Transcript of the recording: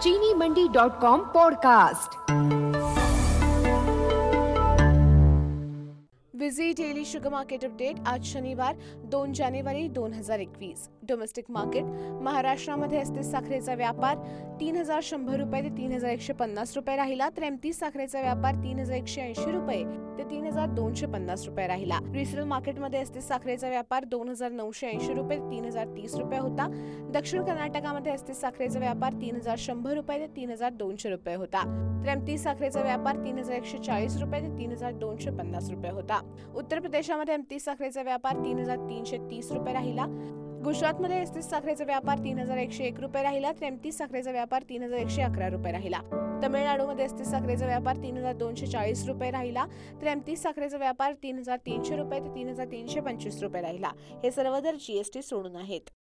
चीनीमंडी.com podcast. विजी daily sugar market update. आज शनिवार 2 जानेवारी 2021। डोमेस्टिक मार्केट महाराष्ट्रामध्ये अस्थिर साखरेचा व्यापार 3,100 रुपये ते 3,150 रुपये राहिला, तर एमटी साखरेचा व्यापार 3,180 रुपये ते 3,250 रुपये राहिला। रिसेल मार्केटमध्ये अस्थिर साखरेचा व्यापार 2,980 रुपये ते 3,030 रुपये होता। दक्षिण कर्नाटकामध्ये अस्थिर साखरेचा व्यापार 3,100 रुपये ते 3,200 रुपये होता, तर एमटी साखरेचा व्यापार 3,140 रुपये ते 3,250 रुपये होता। उत्तर प्रदेशामध्ये एमटी साखरेचा व्यापार 3,330 रुपये राहिला। गुजरातमध्ये अस्थिर साखरेचा व्यापार 3,101 रुपये राहिला, तर एमटी साखरेचा व्यापार 3,111 रुपये राहिला। तमिळनाडूमध्ये अस्थिर साखरेचा व्यापार 3,240 रुपये राहिला, तर एमटी साखरेचा व्यापार 3,300 रुपये ते 3,325 रुपये राहिला। हे सर्व दर जीएसटी सोडून आहेत।